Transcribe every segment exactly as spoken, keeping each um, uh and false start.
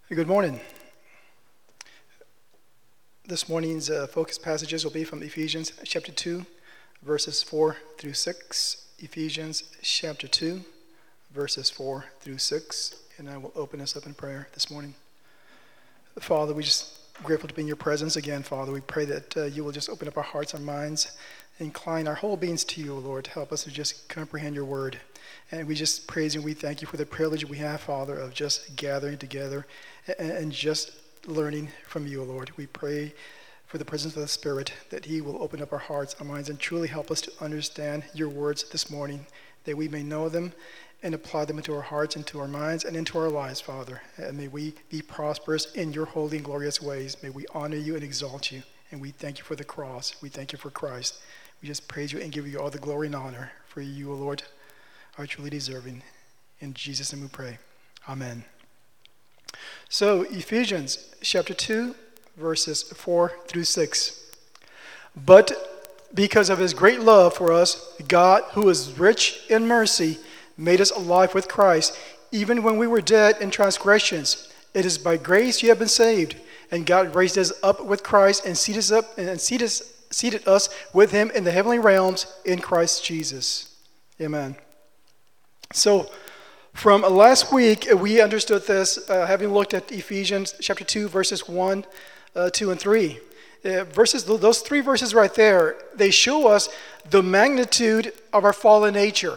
Good morning. This morning's uh, focus passages will be from Ephesians chapter two, verses four through six. Ephesians chapter two, verses four through six. And I will open us up in prayer this morning. Father, we're just grateful to be in your presence again, Father. We pray that uh, you will just open up our hearts and minds, incline our whole beings to you, Lord, to help us to just comprehend your word. And we just praise you and we thank you for the privilege we have, Father, of just gathering together and, and just learning from you, Lord. We pray for the presence of the Spirit, that he will open up our hearts, our minds, and truly help us to understand your words this morning, that we may know them and apply them into our hearts, into our minds, and into our lives, Father. And may we be prosperous in your holy and glorious ways. May we honor you and exalt you. And we thank you for the cross. We thank you for Christ. We just praise you and give you all the glory and honor. For you, O Lord, are truly deserving. In Jesus' name we pray. Amen. So, Ephesians chapter two, verses four through six. But because of his great love for us, God, who is rich in mercy, made us alive with Christ, even when we were dead in transgressions. It is by grace you have been saved, and God raised us up with Christ and seated us up and seated, seated us with him in the heavenly realms in Christ Jesus. Amen. So, from last week, we understood this, uh, having looked at Ephesians chapter two, verses one, uh, two, and three. Uh, verses, those three verses right there, they show us the magnitude of our fallen nature.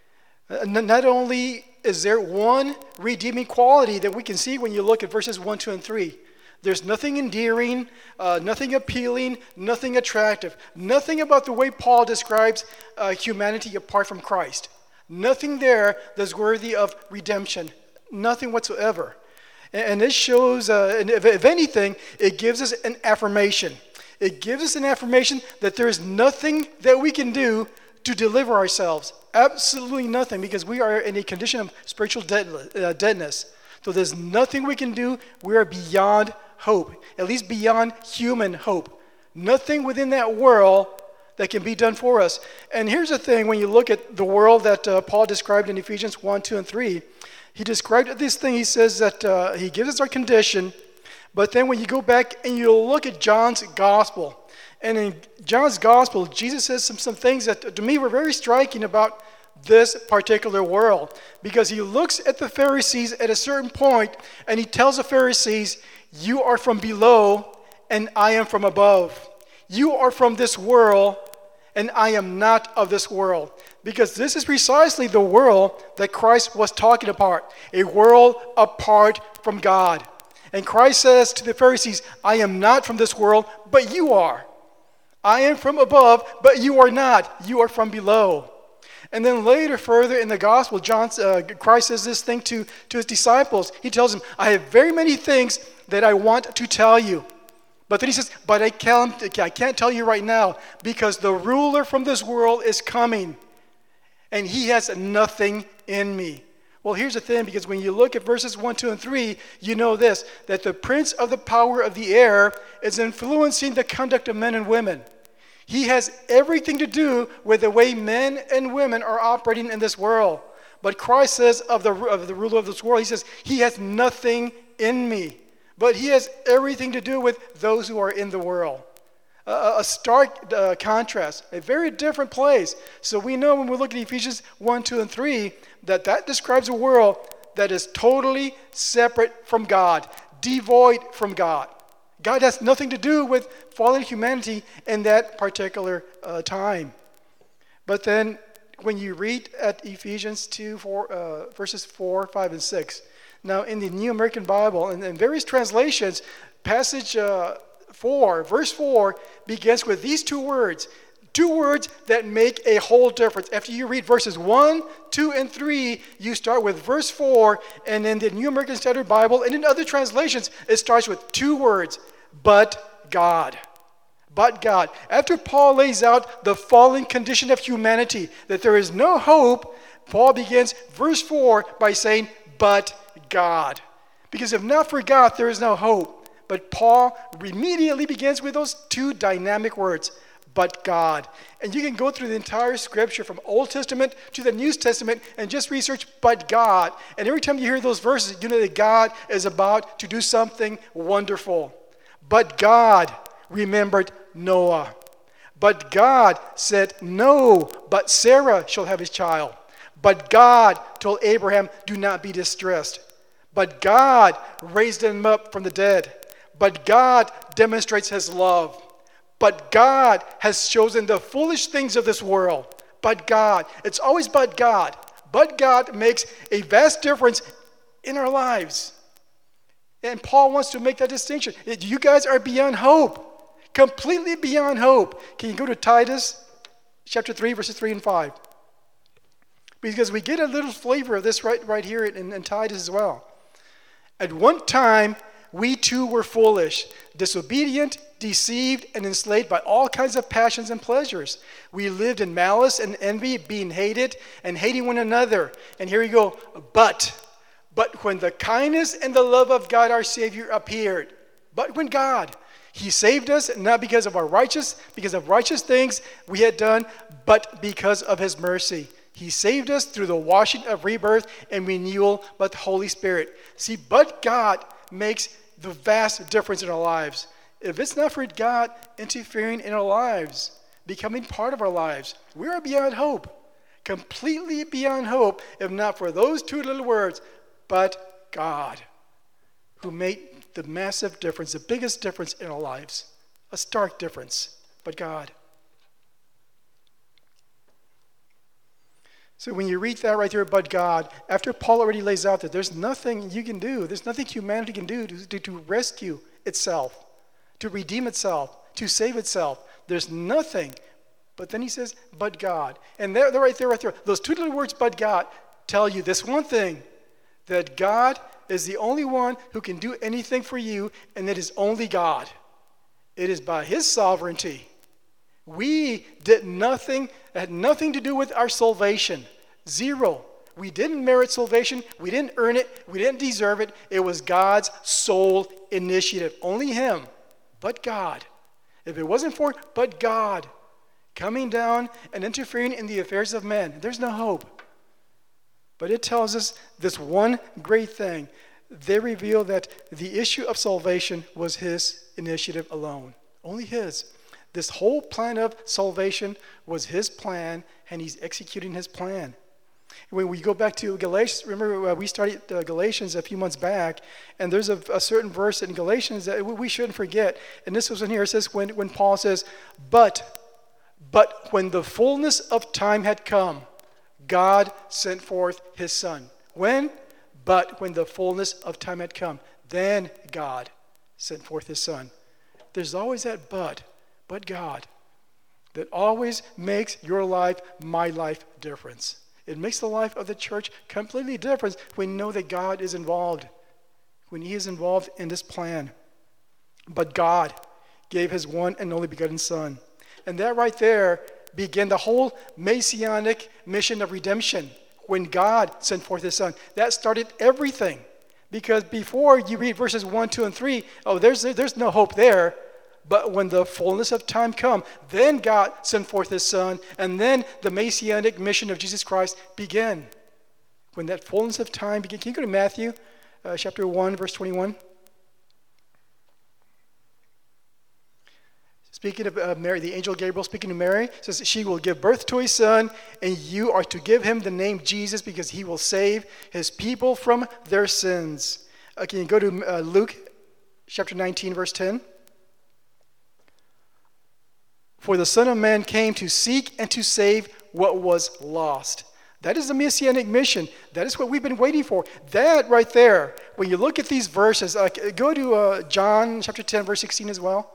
Uh, not only is there one redeeming quality that we can see when you look at verses one, two, and three. There's nothing endearing, uh, nothing appealing, nothing attractive, nothing about the way Paul describes uh, humanity apart from Christ. Nothing there that's worthy of redemption. Nothing whatsoever. And, and this shows, uh, and if, if anything, it gives us an affirmation. It gives us an affirmation that there is nothing that we can do to deliver ourselves. Absolutely nothing, because we are in a condition of spiritual dead, uh, deadness. So there's nothing we can do. We are beyond hope, at least beyond human hope. Nothing within that world that can be done for us. And here's the thing, when you look at the world that uh, Paul described in Ephesians one, two, and three, he described this thing, he says that uh, he gives us our condition, but then when you go back and you look at John's gospel, and in John's gospel, Jesus says some, some things that to me were very striking about this particular world, because he looks at the Pharisees at a certain point and he tells the Pharisees, you are from below and I am from above. You are from this world and I am not of this world. Because this is precisely the world that Christ was talking about, a world apart from God. And Christ says to the Pharisees, I am not from this world, but you are. I am from above, but you are not. You are from below. And then later, further in the gospel, John, uh, Christ says this thing to, to his disciples. He tells them, I have very many things that I want to tell you. But then he says, but I can't, I can't tell you right now, because the ruler from this world is coming, and he has nothing in me. Well, here's the thing, because when you look at verses one, two, and three, you know this, that the prince of the power of the air is influencing the conduct of men and women. He has everything to do with the way men and women are operating in this world. But Christ says of the, of the ruler of this world, he says, he has nothing in me. But he has everything to do with those who are in the world. Uh, a stark uh, contrast, a very different place. So we know when we look at Ephesians one, two, and three, that that describes a world that is totally separate from God, devoid from God. God has nothing to do with fallen humanity in that particular uh, time. But then when you read at Ephesians two, four, uh, verses four, five, and six, now in the New American Bible, and in various translations, passage uh, four, verse four, begins with these two words. Two words that make a whole difference. After you read verses one, two, and three, you start with verse four, and in the New American Standard Bible, and in other translations, it starts with two words, but God. But God. After Paul lays out the fallen condition of humanity, that there is no hope, Paul begins verse four by saying, but God. Because if not for God, there is no hope. But Paul immediately begins with those two dynamic words, but God. And you can go through the entire scripture from Old Testament to the New Testament and just research but God. And every time you hear those verses, you know that God is about to do something wonderful. But God remembered Noah. But God said, no, but Sarah shall have his child. But God told Abraham, do not be distressed. But God raised him up from the dead. But God demonstrates his love. But God has chosen the foolish things of this world. But God. It's always but God. But God makes a vast difference in our lives. And Paul wants to make that distinction. You guys are beyond hope. Completely beyond hope. Can you go to Titus chapter three, verses three and five? Because we get a little flavor of this right, right here in, in Titus as well. At one time, we too were foolish, disobedient, deceived, and enslaved by all kinds of passions and pleasures. We lived in malice and envy, being hated and hating one another. And here we go, but, but when the kindness and the love of God our Savior appeared, but when God, he saved us not because of our righteous, because of righteous things we had done, but because of his mercy. He saved us through the washing of rebirth and renewal by the Holy Spirit. See, but God makes the vast difference in our lives. If it's not for God interfering in our lives, becoming part of our lives, we are beyond hope. Completely beyond hope, if not for those two little words, but God, who made the massive difference, the biggest difference in our lives. A stark difference, but God. So when you read that right there, but God, after Paul already lays out that there's nothing you can do, there's nothing humanity can do to, to, to rescue itself, to redeem itself, to save itself. There's nothing. But then he says, but God. And they're, they're right there, right there. Those two little words, but God, tell you this one thing, that God is the only one who can do anything for you, and it is only God. It is by his sovereignty. We did nothing, had nothing to do with our salvation. Zero. We didn't merit salvation. We didn't earn it. We didn't deserve it. It was God's sole initiative. Only him, but God. If it wasn't for but God coming down and interfering in the affairs of men, there's no hope. But it tells us this one great thing. They reveal that the issue of salvation was his initiative alone. Only his. This whole plan of salvation was his plan, and he's executing his plan. When we go back to Galatians, remember uh, we started uh, Galatians a few months back, and there's a, a certain verse in Galatians that we shouldn't forget. And this was in here. It says when, when Paul says, but, but when the fullness of time had come, God sent forth his son. When? But when the fullness of time had come, then God sent forth his son. There's always that but. But God, that always makes your life, my life, difference. It makes the life of the church completely different when we know that God is involved, when he is involved in this plan. But God gave his one and only begotten Son. And that right there began the whole messianic mission of redemption. When God sent forth his Son, that started everything. Because before you read verses one, two, and three, oh, there's, there's no hope there. But when the fullness of time come, then God sent forth his Son, and then the messianic mission of Jesus Christ began. When that fullness of time began. Can you go to Matthew uh, chapter one, verse twenty-one? Speaking of uh, Mary, the angel Gabriel speaking to Mary, says she will give birth to a son, and you are to give him the name Jesus because he will save his people from their sins. Uh, can you go to uh, Luke chapter nineteen, verse ten? For the Son of Man came to seek and to save what was lost. That is the messianic mission. That is what we've been waiting for. That right there, when you look at these verses, uh, go to uh, John chapter ten, verse sixteen as well.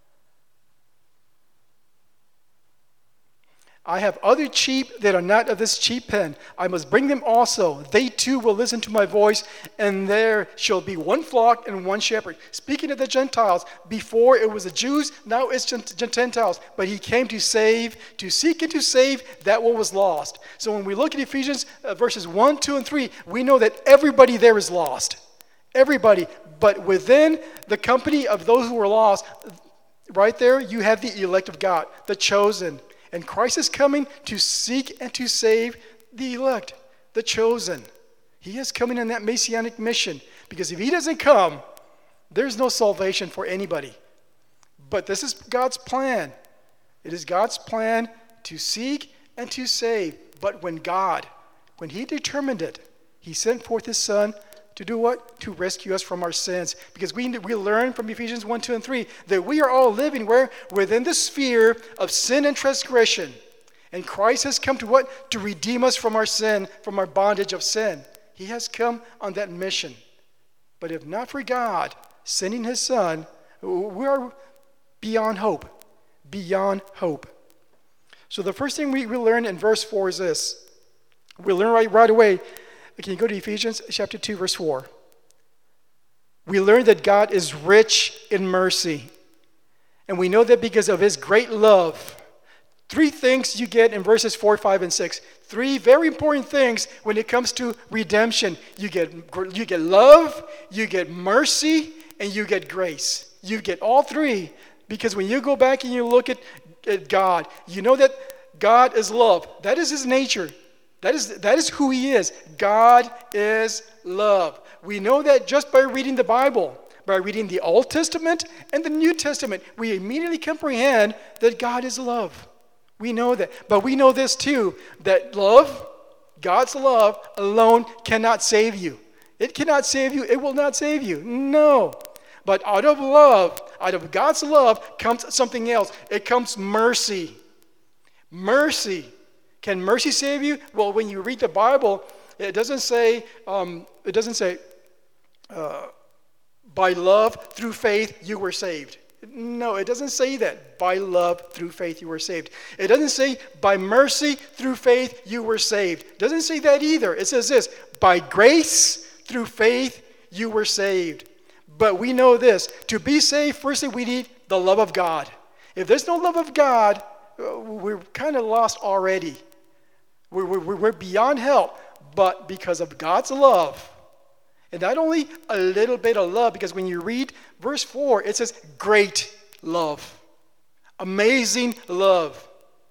I have other sheep that are not of this sheep pen. I must bring them also. They too will listen to my voice, and there shall be one flock and one shepherd. Speaking of the Gentiles, before it was the Jews, now it's Gentiles. But he came to save, to seek and to save that what was lost. So when we look at Ephesians uh, verses one, two, and three, we know that everybody there is lost. Everybody. But within the company of those who were lost, right there, you have the elect of God, the chosen. And Christ is coming to seek and to save the elect, the chosen. He is coming in that messianic mission. Because if he doesn't come, there's no salvation for anybody. But this is God's plan. It is God's plan to seek and to save. But when God, when he determined it, he sent forth his Son to do what? To rescue us from our sins. Because we, we learn from Ephesians one, two, and three that we are all living where? Within the sphere of sin and transgression. And Christ has come to what? To redeem us from our sin, from our bondage of sin. He has come on that mission. But if not for God sending his Son, we are beyond hope. Beyond hope. So the first thing we, we learn in verse four is this. We learn right, right away. Can you go to Ephesians chapter two, verse four? We learn that God is rich in mercy. And we know that because of his great love. Three things you get in verses four, five, and six. Three very important things when it comes to redemption. You get, you get love, you get mercy, and you get grace. You get all three because when you go back and you look at, at God, you know that God is love. That is his nature. That is, that is who he is. God is love. We know that just by reading the Bible, by reading the Old Testament and the New Testament, we immediately comprehend that God is love. We know that. But we know this too, that love, God's love alone cannot save you. It cannot save you. It will not save you. No. But out of love, out of God's love comes something else. It comes mercy. Mercy. Can mercy save you? Well, when you read the Bible, it doesn't say, um, it doesn't say, uh, by love through faith you were saved. No, it doesn't say that. By love through faith you were saved. It doesn't say by mercy through faith you were saved. It doesn't say that either. It says this, by grace through faith you were saved. But we know this. To be saved, firstly, we need the love of God. If there's no love of God, we're kind of lost already. We're, we're, we're beyond help. But because of God's love, and not only a little bit of love, because when you read verse four, it says great love, amazing love,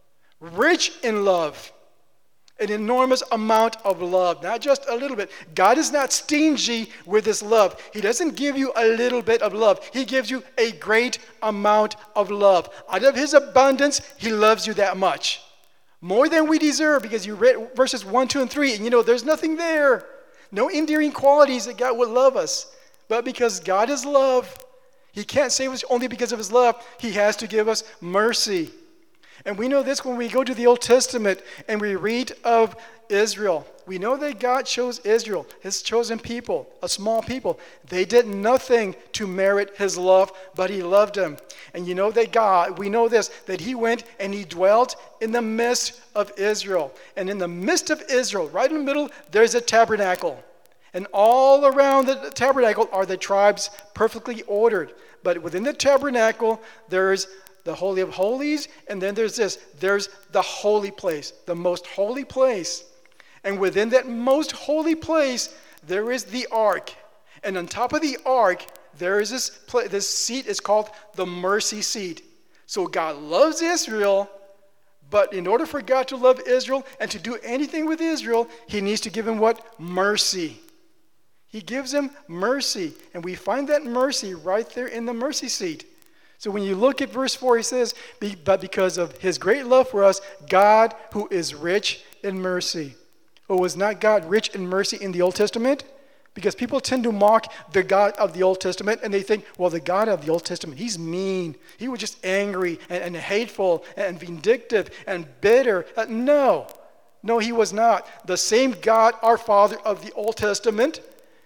rich in love, an enormous amount of love, not just a little bit. God is not stingy with his love. He doesn't give you a little bit of love. He gives you a great amount of love. Out of his abundance, he loves you that much. More than we deserve, because you read verses one, two, and three, and you know there's nothing there. No endearing qualities that God would love us. But because God is love, he can't save us only because of his love. He has to give us mercy. And we know this when we go to the Old Testament and we read of Israel. We know that God chose Israel, his chosen people, a small people. They did nothing to merit his love, but he loved them. And you know that God, we know this, that he went and he dwelt in the midst of Israel. And in the midst of Israel, right in the middle, there's a tabernacle. And all around the tabernacle are the tribes perfectly ordered. But within the tabernacle, there's the Holy of Holies, and then there's this, there's the holy place, the most holy place. And within that most holy place, there is the ark. And on top of the ark, there is this, this seat is called the mercy seat. So God loves Israel, but in order for God to love Israel and to do anything with Israel, he needs to give him what? Mercy. He gives him mercy. And we find that mercy right there in the mercy seat. So when you look at verse four, he says, but because of his great love for us, God who is rich in mercy. Oh, was not God rich in mercy in the Old Testament? Because people tend to mock the God of the Old Testament, and they think, well, the God of the Old Testament, he's mean. He was just angry and, and hateful and vindictive and bitter. Uh, no, no, he was not. The same God, our Father of the Old Testament,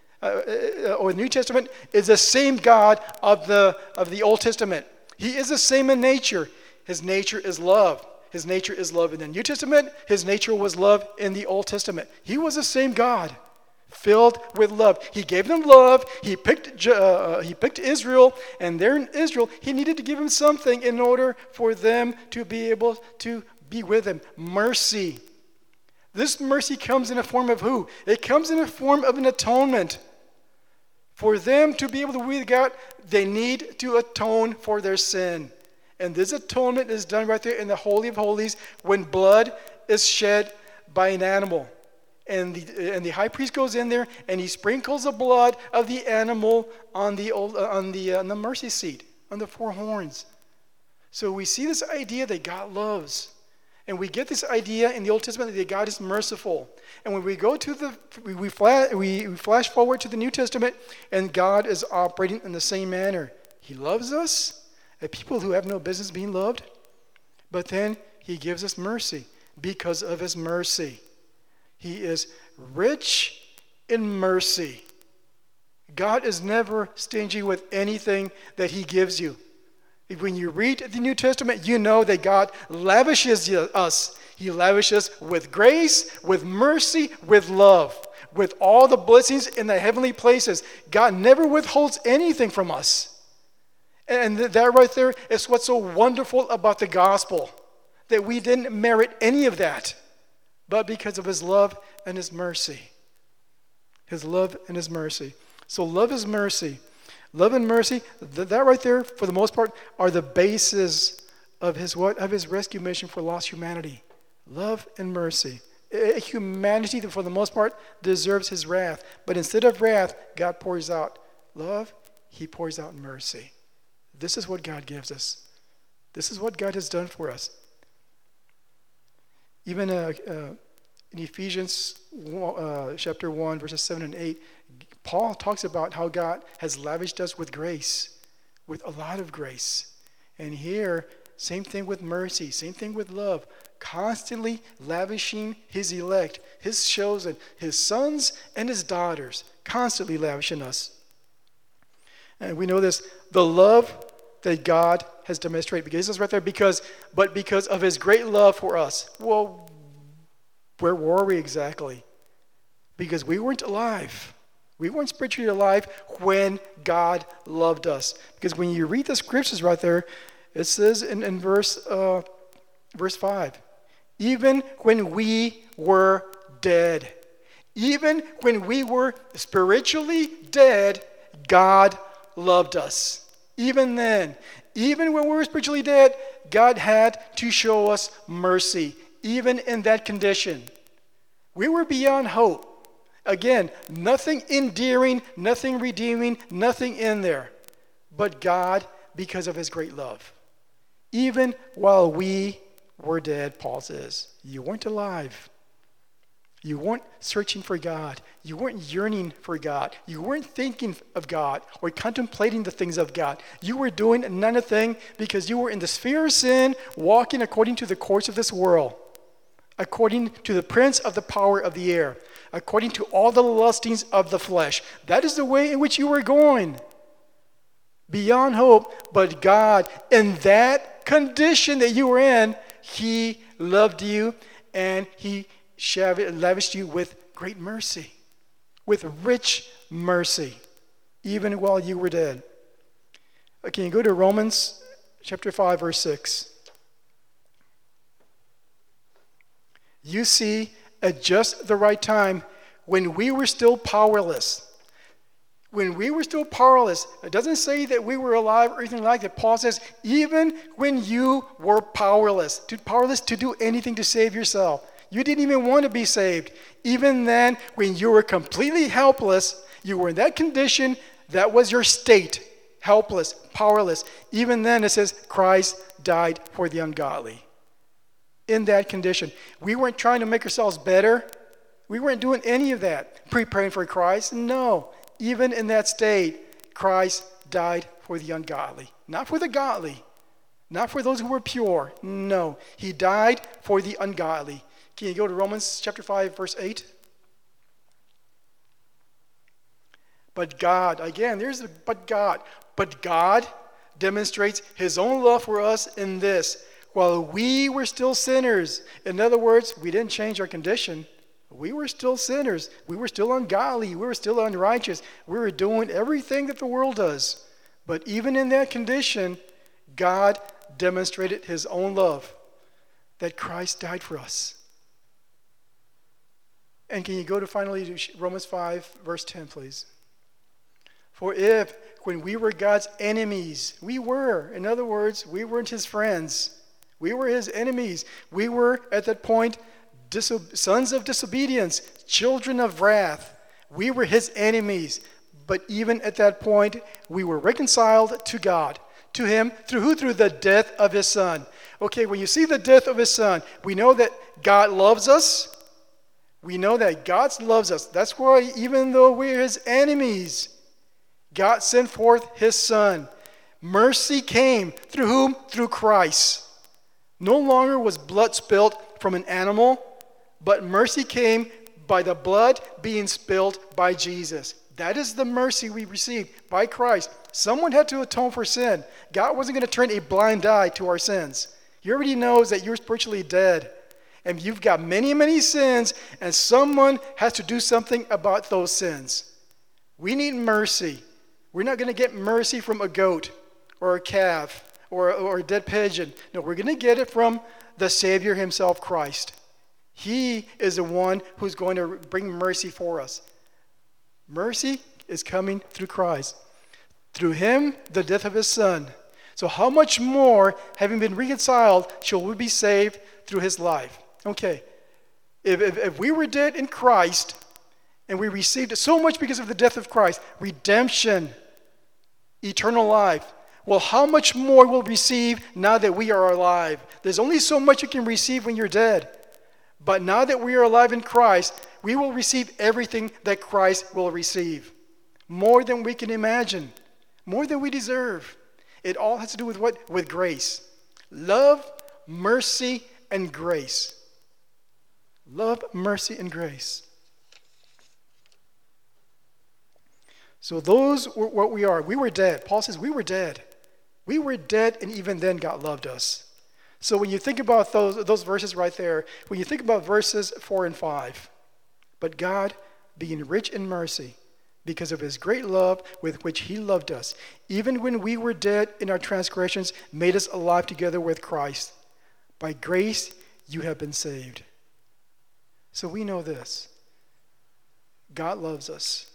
Uh, or the New Testament, is the same God of the of the Old Testament. He is the same in nature. His nature is love. His nature is love in the New Testament. His nature was love in the Old Testament. He was the same God, filled with love. He gave them love. He picked uh, he picked Israel, and there in Israel, he needed to give them something in order for them to be able to be with him. Mercy. This mercy comes in a form of who? It comes in a form of an atonement. For them to be able to be with God, they need to atone for their sin. And this atonement is done right there in the Holy of Holies when blood is shed by an animal. And the, and the high priest goes in there and he sprinkles the blood of the animal on the, old, on the, uh, on the mercy seat, on the four horns. So we see this idea that God loves. And we get this idea in the Old Testament that God is merciful. And when we go to the, we, we, flash, we, we flash forward to the New Testament, and God is operating in the same manner. He loves us, as people who have no business being loved, but then he gives us mercy because of his mercy. He is rich in mercy. God is never stingy with anything that he gives you. When you read the New Testament, you know that God lavishes us. He lavishes with grace, with mercy, with love, with all the blessings in the heavenly places. God never withholds anything from us. And that right there is what's so wonderful about the gospel, that we didn't merit any of that, but because of his love and his mercy. His love and his mercy. So love is mercy. Love and mercy, that right there, for the most part, are the basis of his what? Of his rescue mission for lost humanity. Love and mercy. A humanity that, for the most part, deserves his wrath. But instead of wrath, God pours out love. He pours out mercy. This is what God gives us. This is what God has done for us. Even uh, uh, in Ephesians uh, chapter one, verses seven and eight, Paul talks about how God has lavished us with grace, with a lot of grace. And here, same thing with mercy, same thing with love, constantly lavishing his elect, his chosen, his sons and his daughters, constantly lavishing us. And we know this, the love that God has demonstrated, because it's right there, because, but because of his great love for us. Well, where were we exactly? Because we weren't alive. We weren't spiritually alive when God loved us. Because when you read the scriptures right there, it says in, in verse, uh, verse five, even when we were dead, even when we were spiritually dead, God loved us. Even then, even when we were spiritually dead, God had to show us mercy, even in that condition. We were beyond hope. Again, nothing endearing, nothing redeeming, nothing in there. But God, because of his great love. Even while we were dead, Paul says, you weren't alive. You weren't searching for God. You weren't yearning for God. You weren't thinking of God or contemplating the things of God. You were doing none of thing because you were in the sphere of sin, walking according to the course of this world, according to the prince of the power of the air, according to all the lustings of the flesh. That is the way in which you were going. Beyond hope, but God, in that condition that you were in, he loved you and he lavished you with great mercy, with rich mercy, even while you were dead. Okay, you go to Romans chapter five, verse six. You see, at just the right time, when we were still powerless, when we were still powerless, it doesn't say that we were alive or anything like that. Paul says, even when you were powerless, to, powerless to do anything to save yourself, you didn't even want to be saved. Even then, when you were completely helpless, you were in that condition, that was your state, helpless, powerless. Even then, it says, Christ died for the ungodly. In that condition. We weren't trying to make ourselves better. We weren't doing any of that. Preparing for Christ. No. Even in that state, Christ died for the ungodly. Not for the godly. Not for those who were pure. No. He died for the ungodly. Can you go to Romans chapter five, verse eight? But God, again, there's the but God. But God demonstrates his own love for us in this. While we were still sinners, in other words, we didn't change our condition. We were still sinners. We were still ungodly. We were still unrighteous. We were doing everything that the world does. But even in that condition, God demonstrated his own love, that Christ died for us. And can you go to finally to Romans five, verse ten, please? For if, when we were God's enemies. We were. In other words, we weren't his friends. We were his enemies. We were, at that point, diso- sons of disobedience, children of wrath. We were his enemies. But even at that point, we were reconciled to God, to him, through who? Through the death of his son. Okay, when you see the death of his son, we know that God loves us. We know that God loves us. That's why even though we're his enemies, God sent forth his son. Mercy came. Through whom? Through Christ. No longer was blood spilled from an animal, but mercy came by the blood being spilled by Jesus. That is the mercy we received by Christ. Someone had to atone for sin. God wasn't going to turn a blind eye to our sins. He already knows that you're spiritually dead. And you've got many, many sins, and someone has to do something about those sins. We need mercy. We're not going to get mercy from a goat or a calf or, or a dead pigeon. No, we're going to get it from the Savior himself, Christ. He is the one who's going to bring mercy for us. Mercy is coming through Christ. Through him, the death of his son. So how much more, having been reconciled, shall we be saved through his life? Okay, if, if, if we were dead in Christ, and we received so much because of the death of Christ, redemption, eternal life, well, how much more we'll receive now that we are alive? There's only so much you can receive when you're dead. But now that we are alive in Christ, we will receive everything that Christ will receive. More than we can imagine. More than we deserve. It all has to do with what? With grace. Love, mercy, and grace. Love, mercy, and grace. So those were what we are. We were dead. Paul says we were dead. We were dead, and even then God loved us. So when you think about those, those verses right there, when you think about verses four and five, but God, being rich in mercy, because of his great love with which he loved us, even when we were dead in our transgressions, made us alive together with Christ. By grace you have been saved. So we know this. God loves us.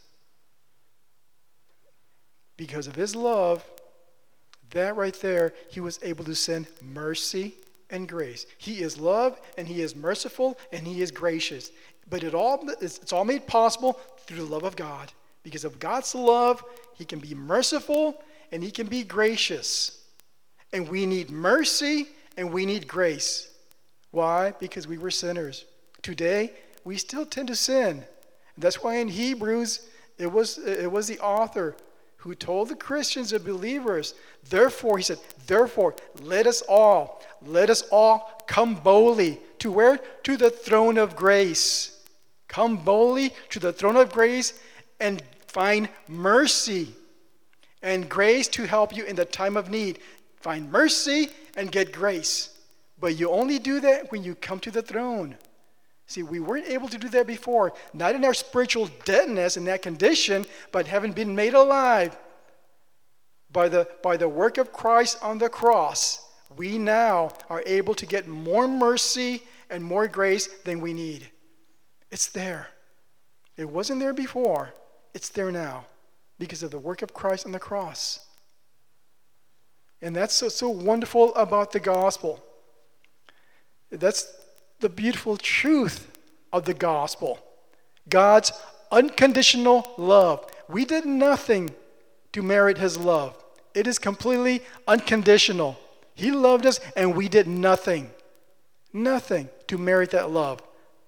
Because of his love, that right there, he was able to send mercy and grace. He is love, and he is merciful, and he is gracious. But it all it's all made possible through the love of God. Because of God's love, he can be merciful, and he can be gracious. And we need mercy, and we need grace. Why? Because we were sinners. Today, we still tend to sin. And that's why in Hebrews, it was it was the author who told the Christians and believers, therefore, he said, therefore, let us all, let us all come boldly to where? To the throne of grace. Come boldly to the throne of grace and find mercy and grace to help you in the time of need. Find mercy and get grace. But you only do that when you come to the throne. See, we weren't able to do that before, not in our spiritual deadness in that condition, but having been made alive by the, by the work of Christ on the cross, we now are able to get more mercy and more grace than we need. It's there. It wasn't there before. It's there now because of the work of Christ on the cross. And that's so, so wonderful about the gospel. That's the beautiful truth of the gospel. God's unconditional love. We did nothing to merit his love. It is completely unconditional. He loved us and we did nothing. Nothing to merit that love.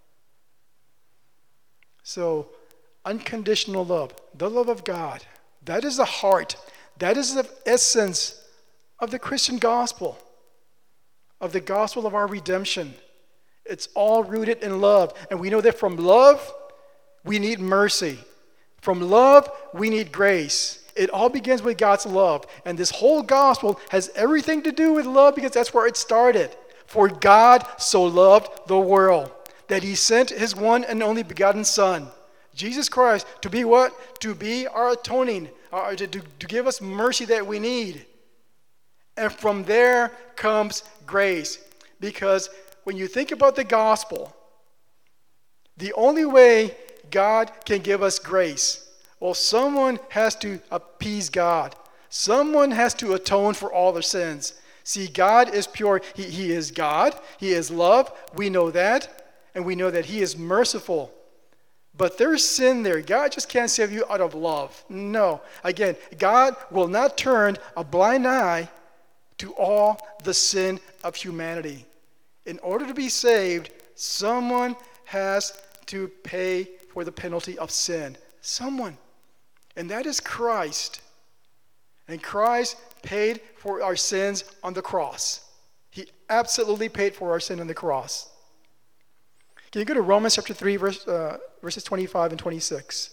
So, unconditional love, the love of God, that is the heart, that is the essence of the Christian gospel, of the gospel of our redemption. It's all rooted in love. And we know that from love, we need mercy. From love, we need grace. It all begins with God's love. And this whole gospel has everything to do with love because that's where it started. For God so loved the world that he sent his one and only begotten Son, Jesus Christ, to be what? To be our atoning, uh, to, to, to give us mercy that we need. And from there comes grace. Because when you think about the gospel, the only way God can give us grace, Well, someone has to appease God. Someone has to atone for all their sins. See, God is pure. He, he is God. He is love. We know that. And we know that He is merciful. But there's sin there. God just can't save you out of love. No. Again, God will not turn a blind eye to all the sin of humanity. In order to be saved, someone has to pay for the penalty of sin. Someone. And that is Christ. And Christ paid for our sins on the cross. He absolutely paid for our sin on the cross. Can you go to Romans chapter three, verse, uh, verses twenty-five and twenty-six?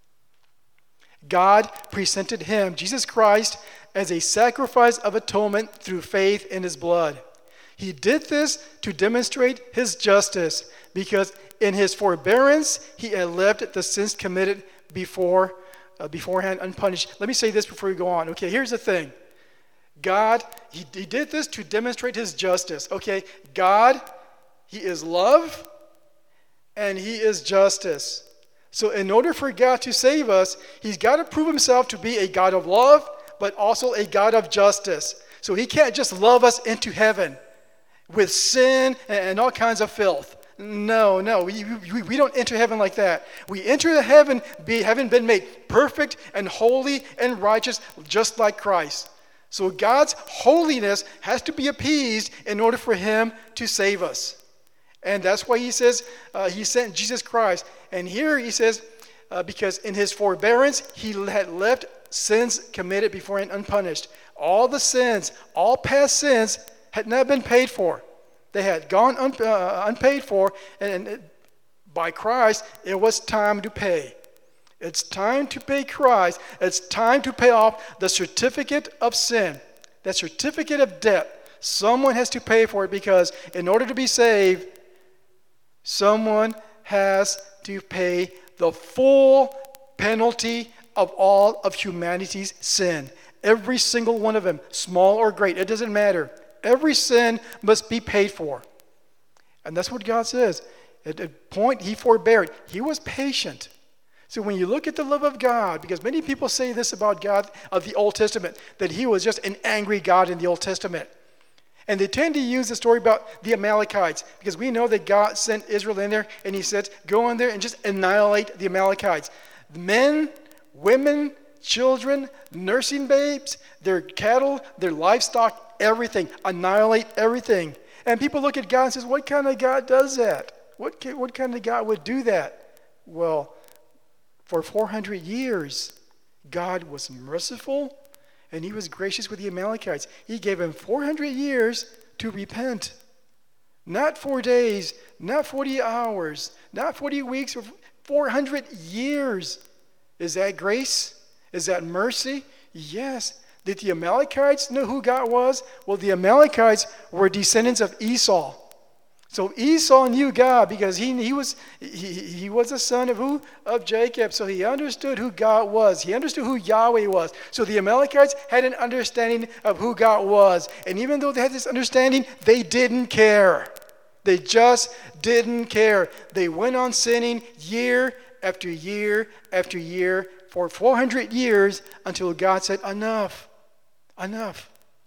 God presented Him, Jesus Christ, as a sacrifice of atonement through faith in His blood. He did this to demonstrate His justice, because in His forbearance He had left the sins committed before, uh, beforehand unpunished. Let me say this before we go on. Okay, here's the thing. God, he, he did this to demonstrate His justice. Okay, God, He is love, and He is justice. So in order for God to save us, He's got to prove Himself to be a God of love, but also a God of justice. So He can't just love us into heaven with sin and all kinds of filth. No, no, we, we, we don't enter heaven like that. We enter the heaven be, having been made perfect and holy and righteous, just like Christ. So God's holiness has to be appeased in order for Him to save us. And that's why He says uh, He sent Jesus Christ. And here He says, uh, because in His forbearance, He had left sins committed beforehand unpunished. All the sins, all past sins had not been paid for. They had gone un, uh, unpaid for, and, and by Christ, it was time to pay. It's time to pay Christ. It's time to pay off the certificate of sin, that certificate of debt. Someone has to pay for it, because in order to be saved, someone has to pay the full penalty of all of humanity's sin. Every single one of them, small or great, it doesn't matter. Every sin must be paid for. And that's what God says. At a point, He forbear. He was patient. So when you look at the love of God, because many people say this about God of the Old Testament, that He was just an angry God in the Old Testament. And they tend to use the story about the Amalekites, because we know that God sent Israel in there, and He said, go in there and just annihilate the Amalekites. Men, women, children, nursing babes, their cattle, their livestock, everything. Annihilate everything. And people look at God and says, what kind of God does that? What, what kind of God would do that? Well, for four hundred years, God was merciful, and He was gracious with the Amalekites. He gave them four hundred years to repent. Not four days, not forty hours, not forty weeks, four hundred years. Is that grace? Is that mercy? Yes. Did the Amalekites know who God was? Well, the Amalekites were descendants of Esau. So Esau knew God because he, he was he, he was a son of who? Of Jacob. So he understood who God was. He understood who Yahweh was. So the Amalekites had an understanding of who God was. And even though they had this understanding, they didn't care. They just didn't care. They went on sinning year after year after year for four hundred years until God said, enough, enough.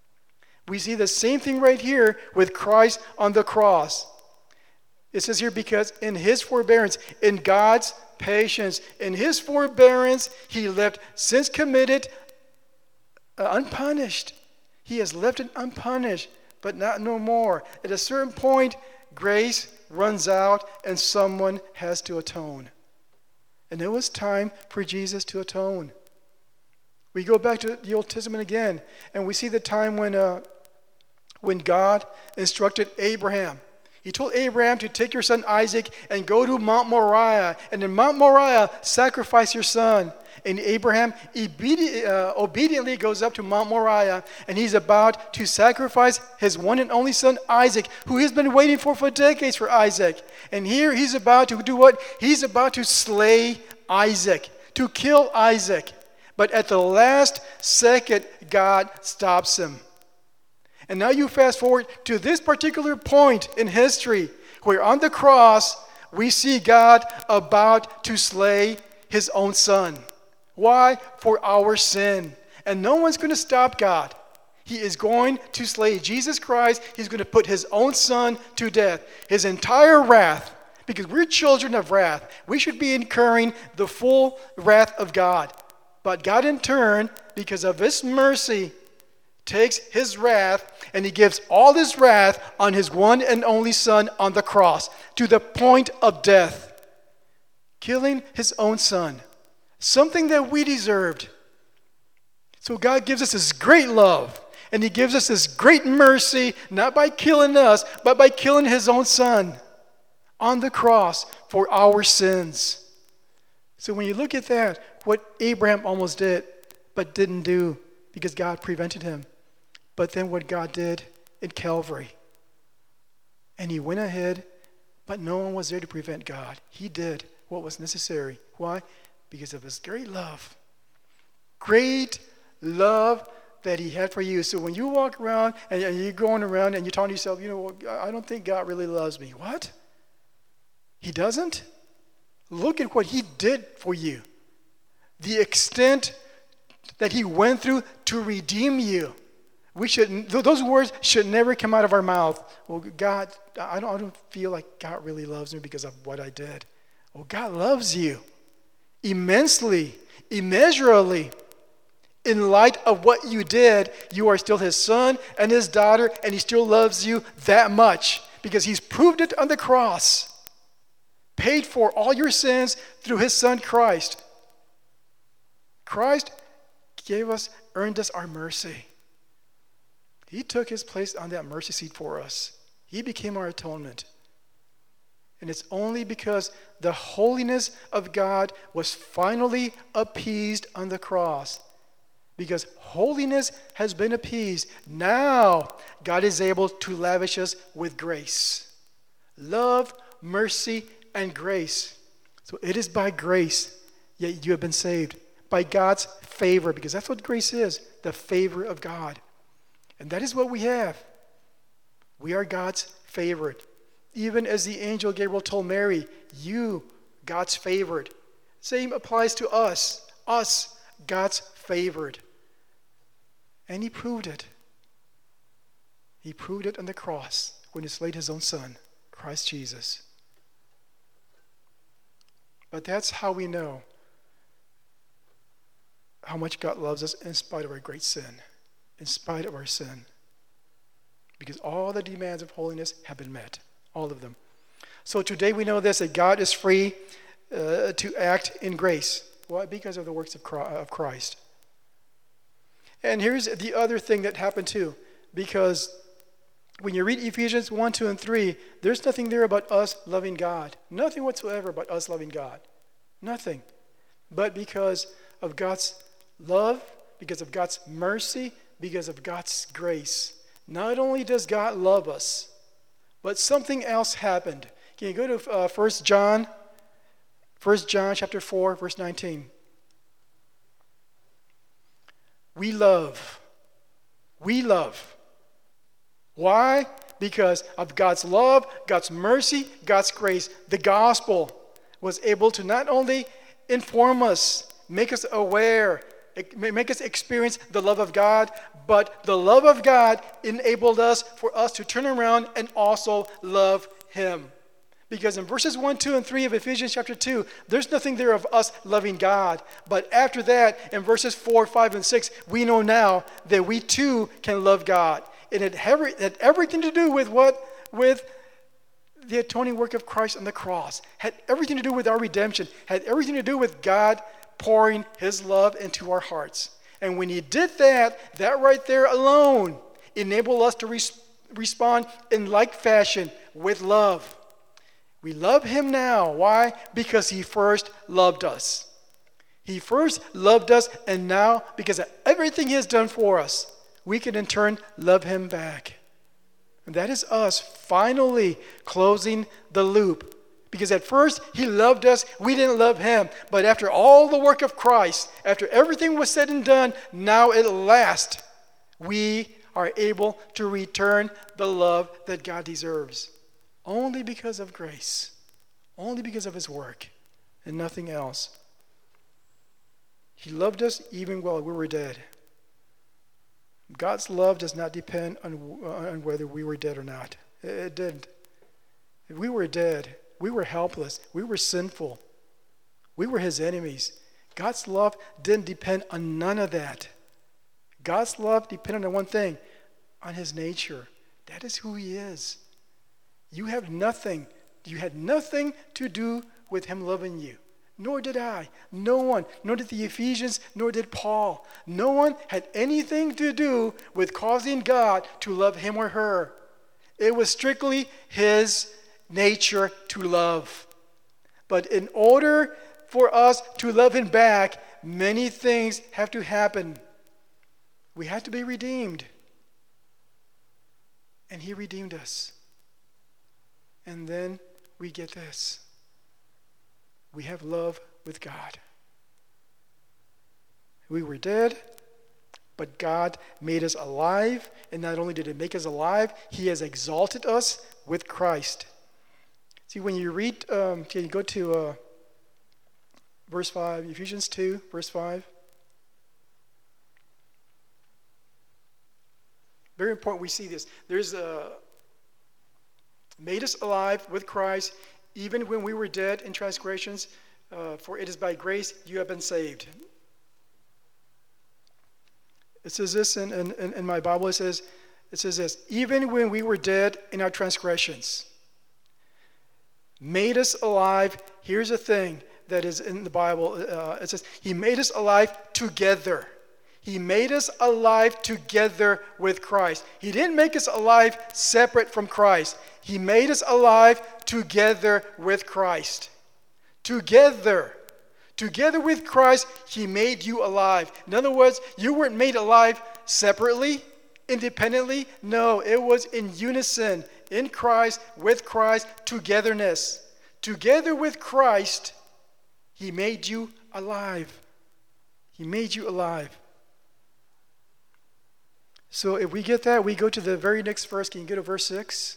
We see the same thing right here with Christ on the cross. It says here, because in His forbearance, in God's patience, in His forbearance, He left sins committed uh, unpunished. He has left it unpunished, but not no more. At a certain point, grace runs out and someone has to atone. And it was time for Jesus to atone. We go back to the Old Testament again, and we see the time when, uh, when God instructed Abraham. He told Abraham to take your son Isaac and go to Mount Moriah, and in Mount Moriah, sacrifice your son. And Abraham obedi- uh, obediently goes up to Mount Moriah, and he's about to sacrifice his one and only son Isaac, who he's been waiting for for decades for Isaac. And here he's about to do what? He's about to slay Isaac, to kill Isaac. But at the last second, God stops him. And now you fast forward to this particular point in history where on the cross we see God about to slay His own son. Why? For our sin. And no one's going to stop God. He is going to slay Jesus Christ. He's going to put his own son to death. His entire wrath, because we're children of wrath. We should be incurring the full wrath of God. But God in turn, because of his mercy, takes his wrath and he gives all his wrath on his one and only son on the cross to the point of death, killing his own son, something that we deserved. So God gives us his great love and he gives us his great mercy, not by killing us, but by killing his own son on the cross for our sins. So when you look at that, what Abraham almost did but didn't do because God prevented him, but then what God did in Calvary. And he went ahead, but no one was there to prevent God. He did what was necessary. Why? Because of his great love. Great love that he had for you. So when you walk around and you're going around and you're talking to yourself, you know, I don't think God really loves me. What? He doesn't? Look at what he did for you. The extent that he went through to redeem you. We should, those words should never come out of our mouth. Well, God, I don't, I don't feel like God really loves me because of what I did. Well, God loves you immensely, immeasurably. In light of what you did, you are still his son and his daughter, and he still loves you that much because he's proved it on the cross. Paid for all your sins through his son Christ. Christ gave us, earned us our mercy. He took his place on that mercy seat for us. He became our atonement. And it's only because the holiness of God was finally appeased on the cross. Because holiness has been appeased. Now God is able to lavish us with grace. Love, mercy, and grace. So it is by grace yet you have been saved. By God's favor, because that's what grace is, the favor of God. And that is what we have. We are God's favorite. Even as the angel Gabriel told Mary, you, God's favorite. Same applies to us. Us, God's favorite. And he proved it. He proved it on the cross when he slayed his own son, Christ Jesus. But that's how we know how much God loves us in spite of our great sin. In spite of our sin. Because all the demands of holiness have been met. All of them. So today we know this, that God is free uh, to act in grace. Why? Because of the works of Christ. And here's the other thing that happened too. Because when you read Ephesians one, two, and three, there's nothing there about us loving God. Nothing whatsoever about us loving God. Nothing. But because of God's love, because of God's mercy, because of God's grace. Not only does God love us, but something else happened. Can you go to uh, First John? First John chapter four, verse nineteen. We love. We love. Why? Because of God's love, God's mercy, God's grace. The gospel was able to not only inform us, make us aware, make us experience the love of God, but the love of God enabled us for us to turn around and also love him. Because in verses one, two, and three of Ephesians chapter two, there's nothing there of us loving God. But after that, in verses four, five, and six, we know now that we too can love God. And it had everything to do with what? With the atoning work of Christ on the cross. Had everything to do with our redemption. Had everything to do with God pouring his love into our hearts. And when he did that, that right there alone enabled us to res- respond in like fashion with love. We love him now. Why? Because he first loved us. He first loved us, and now, because of everything he has done for us, we can in turn love him back. And that is us finally closing the loop. Because at first, he loved us, we didn't love him. But after all the work of Christ, after everything was said and done, now at last, we are able to return the love that God deserves. Only because of grace. Only because of his work. And nothing else. He loved us even while we were dead. God's love does not depend on, on whether we were dead or not. It, it didn't. If we were dead, we were helpless, we were sinful, we were his enemies. God's love didn't depend on none of that. God's love depended on one thing, on his nature. That is who he is. You have nothing, you had nothing to do with him loving you. Nor did I. No one, nor did the Ephesians, nor did Paul. No one had anything to do with causing God to love him or her. It was strictly his nature to love. But in order for us to love him back, many things have to happen. We have to be redeemed. And he redeemed us. And then we get this. We have love with God. We were dead, but God made us alive. And not only did he make us alive, he has exalted us with Christ. See, when you read, um, can you go to uh, verse five, Ephesians two, verse five. Very important we see this. There's a, made us alive with Christ, even when we were dead in transgressions, uh, for it is by grace you have been saved. It says this in, in, in my Bible, it says, it says this, even when we were dead in our transgressions, made us alive. Here's a thing that is in the Bible. Uh, it says, he made us alive together. He made us alive together with Christ. He didn't make us alive separate from Christ. He made us alive together with Christ. Together. Together with Christ, he made you alive. In other words, you weren't made alive separately, independently. No, it was in unison, in Christ, with Christ, togetherness. Together with Christ, he made you alive. He made you alive. So if we get that, we go to the very next verse. Can you go to verse six?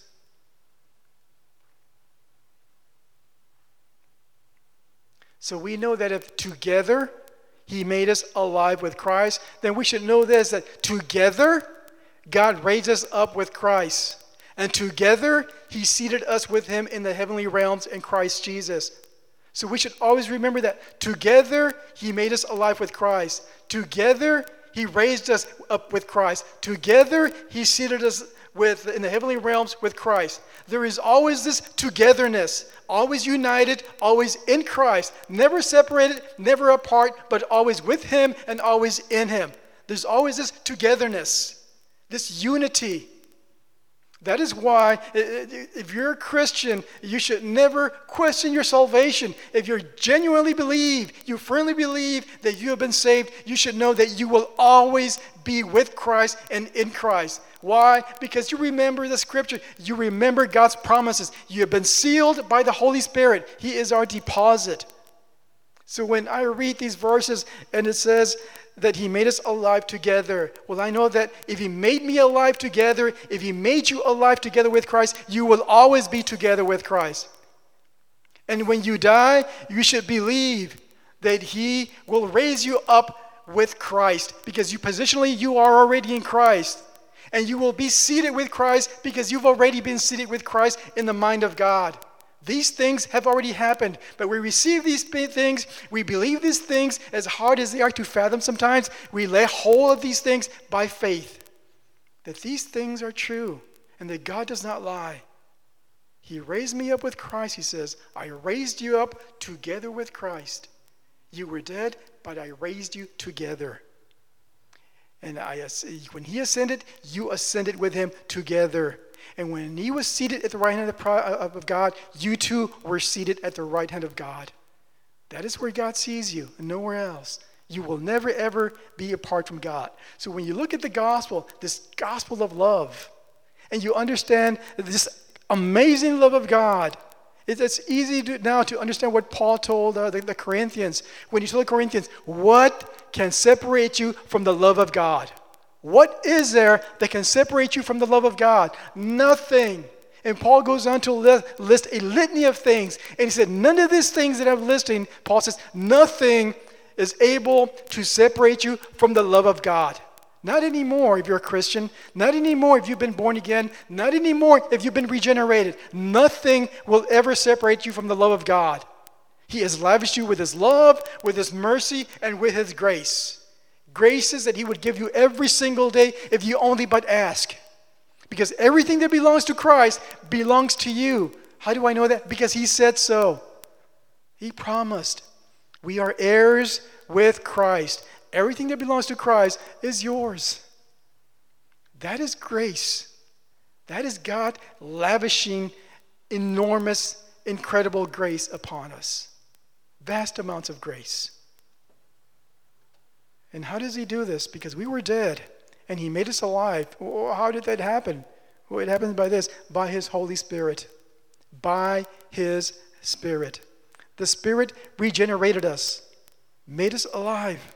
So we know that if together he made us alive with Christ, then we should know this, that together God raised us up with Christ. And together he seated us with him in the heavenly realms in Christ Jesus. So we should always remember that together he made us alive with Christ. Together he raised us up with Christ. Together he seated us with in the heavenly realms with Christ. There is always this togetherness, always united, always in Christ, never separated, never apart, but always with him and always in him. There's always this togetherness, this unity. That is why, if you're a Christian, you should never question your salvation. If you genuinely believe, you firmly believe that you have been saved, you should know that you will always be with Christ and in Christ. Why? Because you remember the scripture. You remember God's promises. You have been sealed by the Holy Spirit. He is our deposit. So when I read these verses and it says that he made us alive together, well, I know that if he made me alive together, if he made you alive together with Christ, you will always be together with Christ. And when you die, you should believe that he will raise you up with Christ, because you positionally you are already in Christ. And you will be seated with Christ because you've already been seated with Christ in the mind of God. These things have already happened, but we receive these things, we believe these things, as hard as they are to fathom sometimes, we lay hold of these things by faith, that these things are true and that God does not lie. He raised me up with Christ, he says. I raised you up together with Christ. You were dead, but I raised you together. And I, when he ascended, you ascended with him together. And when he was seated at the right hand of God, you too were seated at the right hand of God. That is where God sees you, and nowhere else. You will never, ever be apart from God. So when you look at the gospel, this gospel of love, and you understand this amazing love of God, it's easy to, now to understand what Paul told uh, the, the Corinthians. When he told the Corinthians, what can separate you from the love of God? What is there that can separate you from the love of God? Nothing. And Paul goes on to list a litany of things. And he said, none of these things that I'm listing, Paul says, nothing is able to separate you from the love of God. Not anymore if you're a Christian. Not anymore if you've been born again. Not anymore if you've been regenerated. Nothing will ever separate you from the love of God. He has lavished you with his love, with his mercy, and with his grace. Graces that he would give you every single day if you only but ask. Because everything that belongs to Christ belongs to you. How do I know that? Because he said so. He promised. We are heirs with Christ. Everything that belongs to Christ is yours. That is grace. That is God lavishing enormous, incredible grace upon us. Vast amounts of grace. And how does he do this? Because we were dead and he made us alive. How did that happen? Well, it happens by this, by his Holy Spirit. By his Spirit. The Spirit regenerated us, made us alive.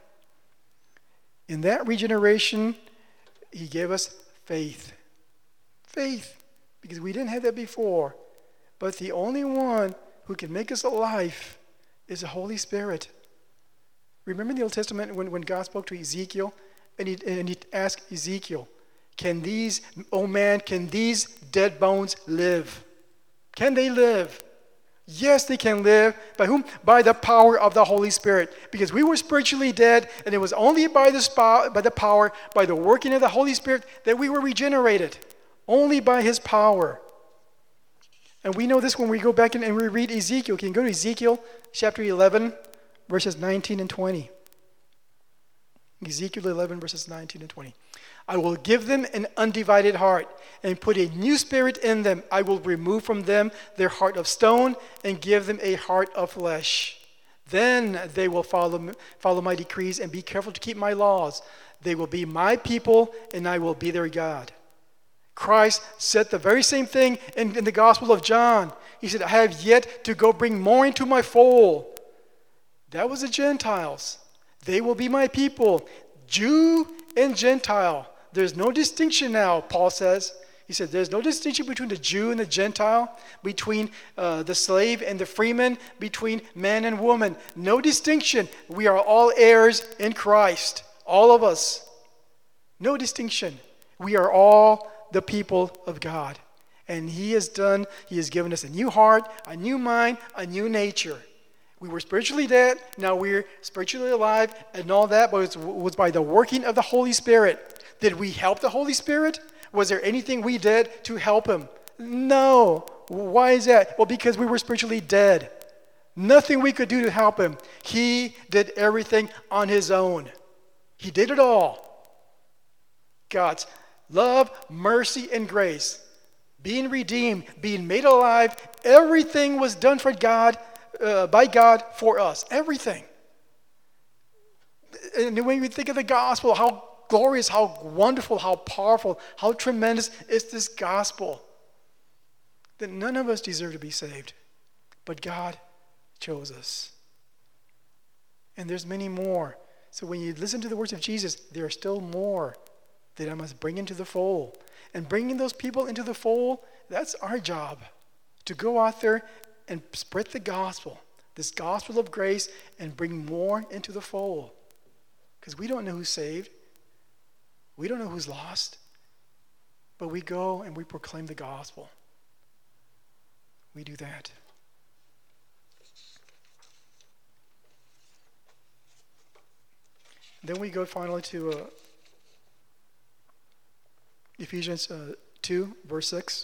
In that regeneration, he gave us faith. Faith, because we didn't have that before. But the only one who can make us alive is the Holy Spirit. Remember in the Old Testament when, when God spoke to Ezekiel and he, and he asked Ezekiel, can these, oh man, can these dead bones live? Can they live? Yes, they can live. By whom? By the power of the Holy Spirit. Because we were spiritually dead, and it was only by the, sp- by the power, by the working of the Holy Spirit, that we were regenerated. Only by his power. And we know this when we go back and we read Ezekiel. Can you go to Ezekiel chapter eleven, verses nineteen and twenty? Ezekiel eleven, verses nineteen and twenty. I will give them an undivided heart and put a new spirit in them. I will remove from them their heart of stone and give them a heart of flesh. Then they will follow, follow my decrees and be careful to keep my laws. They will be my people and I will be their God. Christ said the very same thing in, in the Gospel of John. He said, I have yet to go bring more into my fold. That was the Gentiles. They will be my people, Jew and Gentile. There's no distinction now, Paul says. He said there's no distinction between the Jew and the Gentile, between uh, the slave and the freeman, between man and woman. No distinction. We are all heirs in Christ, all of us. No distinction. We are all the people of God. And he has done, he has given us a new heart, a new mind, a new nature. We were spiritually dead, now we're spiritually alive, and all that was, was by the working of the Holy Spirit. Did we help the Holy Spirit? Was there anything we did to help him? No. Why is that? Well, because we were spiritually dead. Nothing we could do to help him. He did everything on his own. He did it all. God's love, mercy, and grace. Being redeemed, being made alive, everything was done for God, uh, by God for us. Everything. And when we think of the gospel, how glorious, how wonderful, how powerful, how tremendous is this gospel. That none of us deserve to be saved. But God chose us. And there's many more. So when you listen to the words of Jesus, there are still more that I must bring into the fold. And bringing those people into the fold, that's our job. To go out there and spread the gospel, this gospel of grace, and bring more into the fold. Because we don't know who's saved. We don't know who's lost. But we go and we proclaim the gospel. We do that. Then we go finally to uh, Ephesians uh, two, verse six.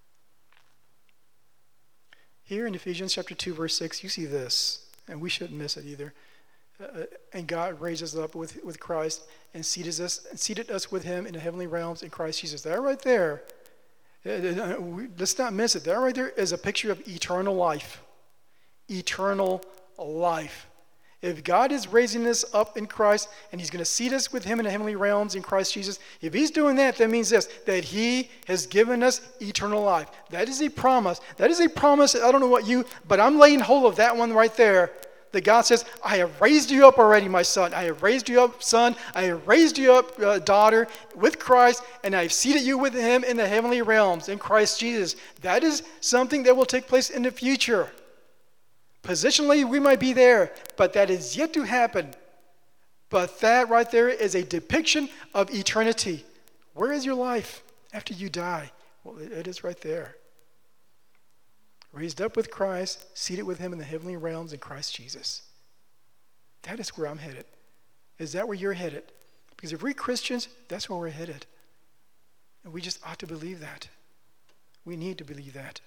Here in Ephesians chapter two, verse six, you see this, and we shouldn't miss it either. Uh, and God raised us up with, with Christ and seated us, and seated us with him in the heavenly realms in Christ Jesus. That right there, uh, we, let's not miss it. That right there is a picture of eternal life. Eternal life. If God is raising us up in Christ and he's going to seat us with him in the heavenly realms in Christ Jesus, if he's doing that, that means this, that he has given us eternal life. That is a promise. That is a promise. I don't know what you, but I'm laying hold of that one right there. That God says, I have raised you up already, my son. I have raised you up, son. I have raised you up, uh, daughter, with Christ, and I have seated you with him in the heavenly realms in Christ Jesus. That is something that will take place in the future. Positionally, we might be there, but that is yet to happen. But that right there is a depiction of eternity. Where is your life after you die? Well, it is right there. Raised up with Christ, seated with him in the heavenly realms in Christ Jesus. That is where I'm headed. Is that where you're headed? Because if we're Christians, that's where we're headed. And we just ought to believe that. We need to believe that.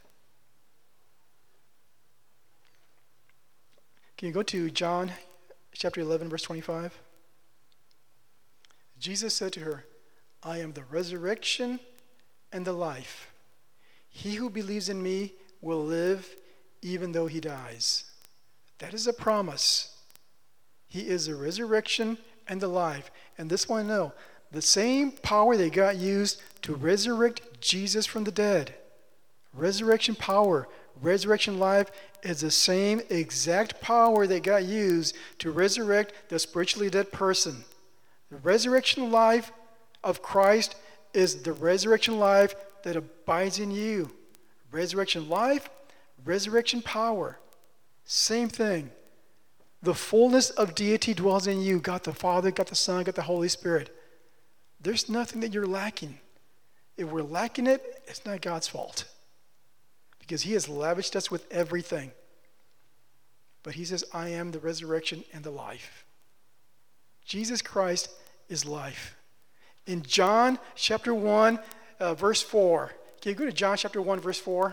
Can you go to John chapter eleven, verse twenty-five? Jesus said to her, I am the resurrection and the life. He who believes in me will live even though he dies. That is a promise. He is the resurrection and the life. And this one, know, the same power that God used to resurrect Jesus from the dead, resurrection power, resurrection life, is the same exact power that God used to resurrect the spiritually dead person. The resurrection life of Christ is the resurrection life that abides in you. Resurrection life, resurrection power. Same thing. The fullness of deity dwells in you. God the Father, God the Son, God the Holy Spirit. There's nothing that you're lacking. If we're lacking it, it's not God's fault. Because he has lavished us with everything. But he says, I am the resurrection and the life. Jesus Christ is life. In John chapter one, uh, verse four. Can you go to John chapter one, verse four?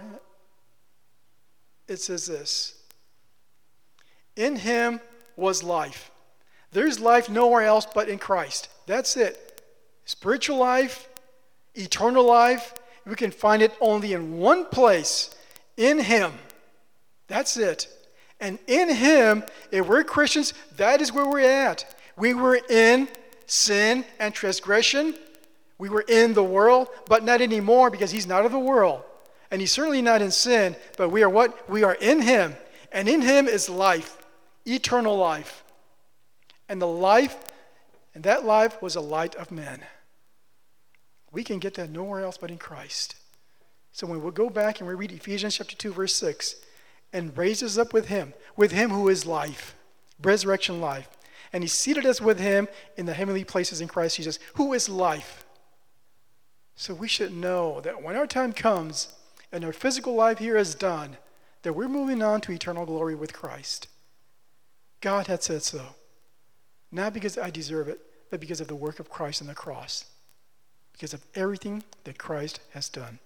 It says this. In him was life. There's life nowhere else but in Christ. That's it. Spiritual life, eternal life, we can find it only in one place. In him. That's it. And in him, if we're Christians, that is where we're at. We were in sin and transgression. We were in the world, but not anymore because he's not of the world. And he's certainly not in sin, but we are what? We are in him. And in him is life, eternal life. And the life, and that life was a light of men. We can get that nowhere else but in Christ. So when we go back and we read Ephesians chapter two, verse six, and raised us up with him, with him who is life, resurrection life. And he seated us with him in the heavenly places in Christ Jesus, who is life. So we should know that when our time comes and our physical life here is done, that we're moving on to eternal glory with Christ. God had said so. Not because I deserve it, but because of the work of Christ on the cross. Because of everything that Christ has done.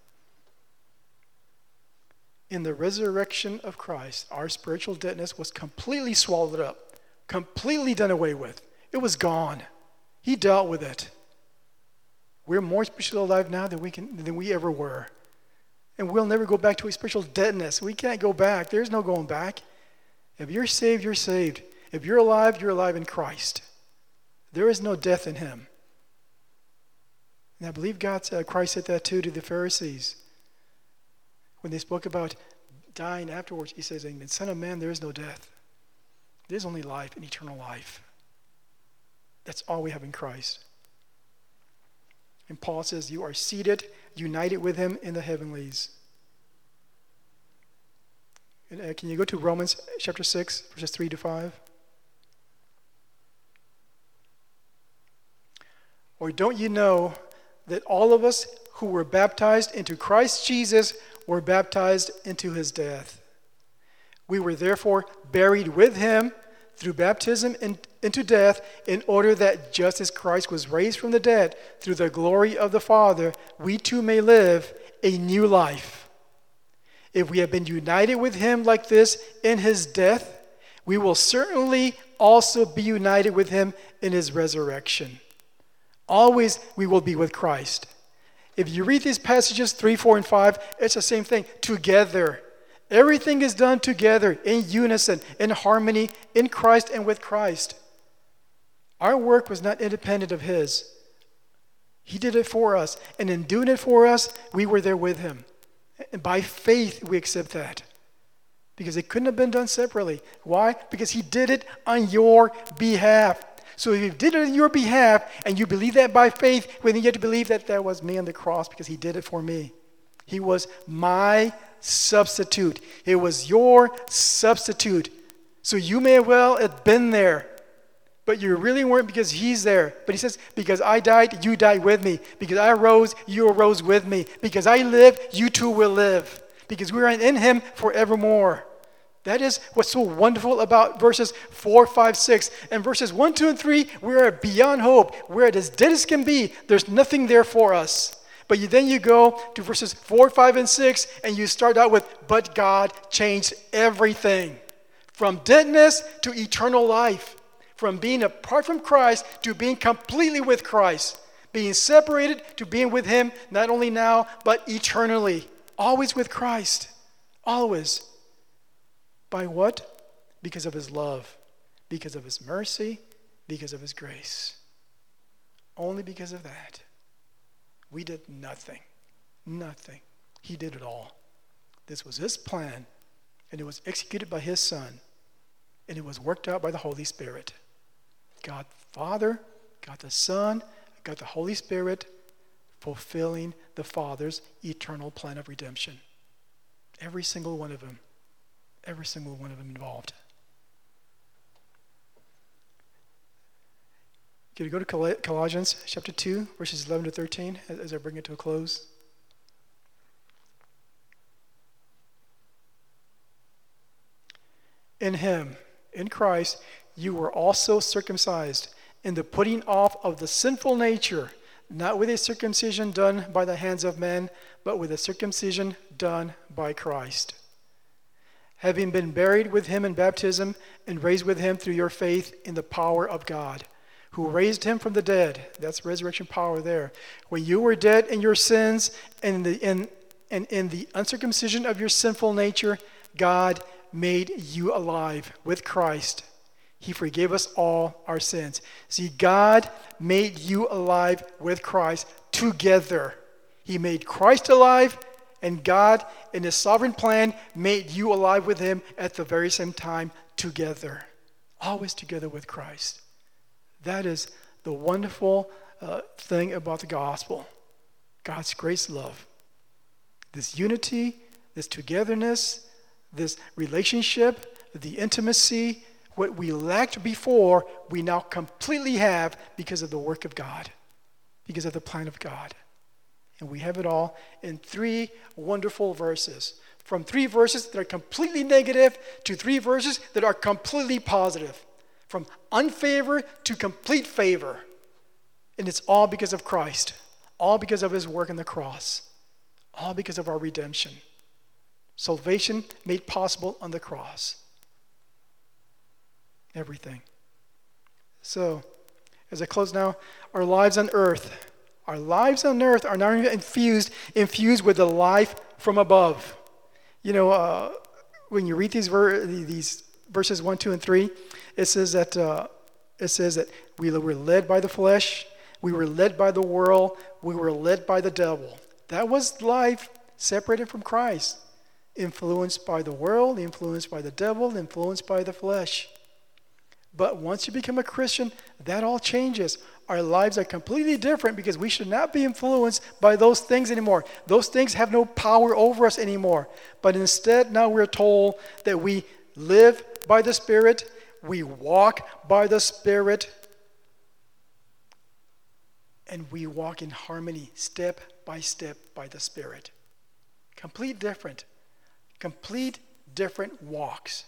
In the resurrection of Christ, our spiritual deadness was completely swallowed up, completely done away with. It was gone. He dealt with it. We're more spiritually alive now than we can than we ever were. And we'll never go back to a spiritual deadness. We can't go back. There's no going back. If you're saved, you're saved. If you're alive, you're alive in Christ. There is no death in him. And I believe God said, Christ said that too to the Pharisees. When they spoke about dying afterwards, he says, in the Son of Man, there is no death. There's only life and eternal life. That's all we have in Christ. And Paul says, you are seated, united with him in the heavenlies. And, uh, can you go to Romans chapter six, verses three to five? Or don't you know that all of us who were baptized into Christ Jesus were baptized into his death? We were therefore buried with him through baptism in, into death, in order that just as Christ was raised from the dead through the glory of the Father, we too may live a new life. If we have been united with him like this in his death, we will certainly also be united with him in his resurrection. Always we will be with Christ. If you read these passages, three, four, and five, it's the same thing. Together. Everything is done together, in unison, in harmony, in Christ and with Christ. Our work was not independent of his. He did it for us. And in doing it for us, we were there with him. And by faith, we accept that. Because it couldn't have been done separately. Why? Because he did it on your behalf. So if he did it on your behalf, and you believe that by faith, well, then you have to believe that that was me on the cross because he did it for me. He was my substitute. It was your substitute. So you may well have been there, but you really weren't because he's there. But he says, because I died, you died with me. Because I arose, you arose with me. Because I live, you too will live. Because we are in him forevermore. That is what's so wonderful about verses four, five, six. And verses one, two, and three, we're beyond hope. We're as dead as can be. There's nothing there for us. But you, then you go to verses four, five, and six, and you start out with, but God changed everything. From deadness to eternal life. From being apart from Christ to being completely with Christ. Being separated to being with him, not only now, but eternally. Always with Christ. Always. By what? Because of his love. Because of his mercy. Because of his grace. Only because of that. We did nothing. Nothing. He did it all. This was his plan, and it was executed by his Son, and it was worked out by the Holy Spirit. God the Father, God the Son, God the Holy Spirit, fulfilling the Father's eternal plan of redemption. Every single one of them. Every single one of them involved. Can you go to Colossians chapter two, verses eleven to thirteen, as I bring it to a close? In him, in Christ, you were also circumcised in the putting off of the sinful nature, not with a circumcision done by the hands of men, but with a circumcision done by Christ. Having been buried with him in baptism and raised with him through your faith in the power of God, who raised him from the dead. That's resurrection power there. When you were dead in your sins and in the, in, and in the uncircumcision of your sinful nature, God made you alive with Christ. He forgave us all our sins. See, God made you alive with Christ together. He made Christ alive, and God, in his sovereign plan, made you alive with him at the very same time together. Always together with Christ. That is the wonderful uh, thing about the gospel. God's grace love. This unity, this togetherness, this relationship, the intimacy, what we lacked before, we now completely have because of the work of God, because of the plan of God. And we have it all in three wonderful verses. From three verses that are completely negative to three verses that are completely positive. From unfavor to complete favor. And it's all because of Christ. All because of his work on the cross. All because of our redemption. Salvation made possible on the cross. Everything. So, as I close now, our lives on earth, our lives on earth are now infused, infused with the life from above. You know, uh, when you read these ver- these verses one, two, and three, it says that uh, it says that we were led by the flesh, we were led by the world, we were led by the devil. That was life separated from Christ, influenced by the world, influenced by the devil, influenced by the flesh. But once you become a Christian, that all changes. Our lives are completely different because we should not be influenced by those things anymore. Those things have no power over us anymore. But instead, now we're told that we live by the Spirit, we walk by the Spirit, and we walk in harmony, step by step by the Spirit. Complete different. Complete different walks.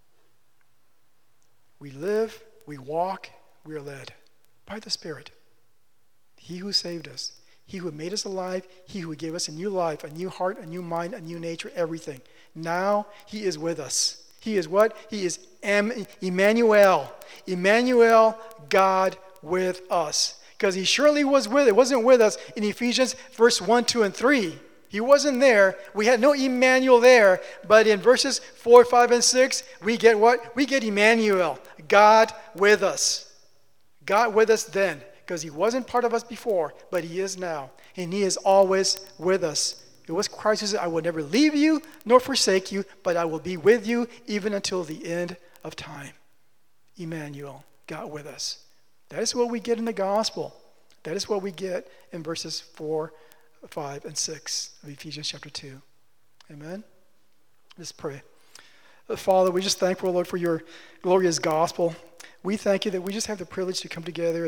We live, we walk, we are led by the Spirit. He who saved us, he who made us alive, he who gave us a new life, a new heart, a new mind, a new nature, everything. Now he is with us. He is what? He is Em- Emmanuel. Emmanuel, God with us. Because he surely was with it. Wasn't with us in Ephesians verse one, two, and three. He wasn't there. We had no Emmanuel there. But in verses four, five, and six, we get what? We get Emmanuel. God with us. God with us then. Because he wasn't part of us before, but he is now. And he is always with us. It was Christ who said, I will never leave you nor forsake you, but I will be with you even until the end of time. Emmanuel, God with us. That is what we get in the gospel. That is what we get in verses four, five, and six of Ephesians chapter two. Amen? Let's pray. Uh, Father, we just thankful, Lord, for your glorious gospel. We thank you that we just have the privilege to come together